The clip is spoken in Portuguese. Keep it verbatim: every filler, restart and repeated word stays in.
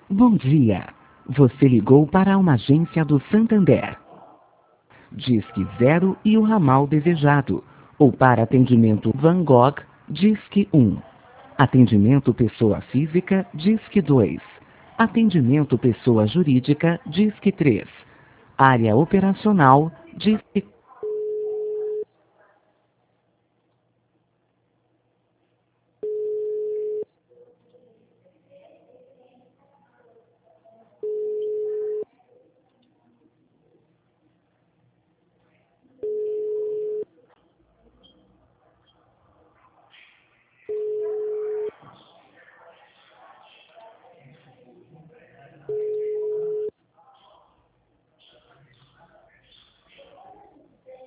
Bom dia. Você ligou para uma agência do Santander. Disque zero e o ramal desejado. Ou para atendimento Van Gogh, Disque um. Atendimento pessoa física, Disque dois. Atendimento pessoa jurídica, Disque três. Área operacional, Disque